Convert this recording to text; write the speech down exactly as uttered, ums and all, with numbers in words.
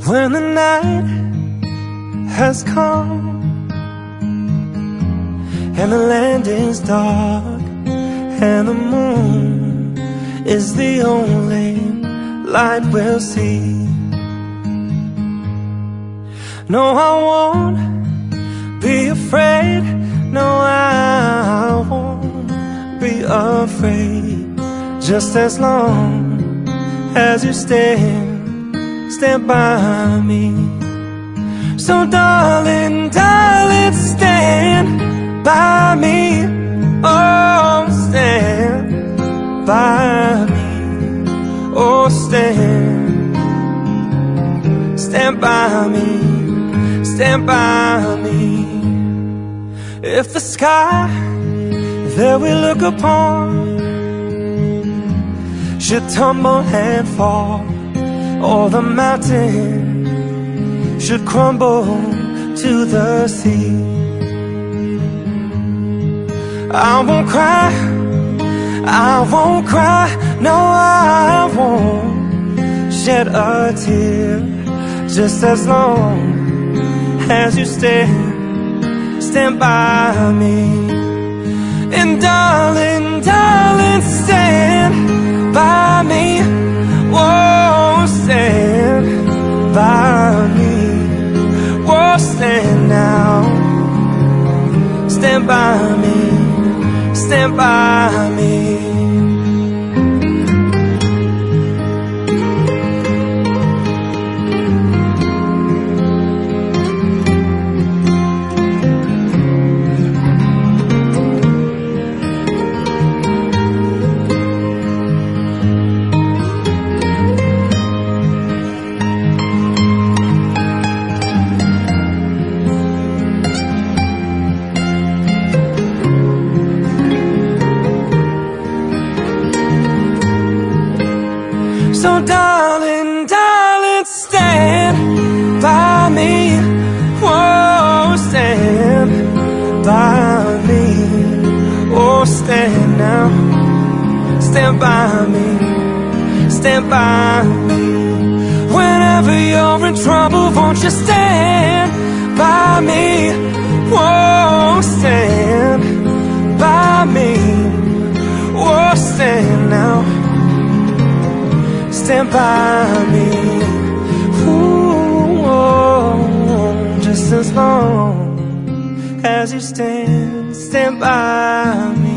When the night has come and the land is dark and the moon is the only light we'll see. No, I won't be afraid. No, I won't be afraid. Just as long as you stand, stand by me. So darling, darling, stand by me. Oh, stand by me. Oh, stand, stand by me. Stand by me. If the sky that we look upon should tumble and fall, or the mountain should crumble to the sea, I won't cry, I won't cry, no, I won't shed a tear. Just as long as you stand, stand by me. And darling, darling, stand by me. Whoa, stand by me. Whoa, stand now. Stand by me. Stand by me. So darling, darling, stand by me. Whoa, stand by me. Oh, stand now. Stand by me. Stand by me. Whenever you're in trouble, won't you stand by me? Whoa, stand by me. Oh, stand now. Stand by me. Ooh, oh, just as long as you stand, stand by me.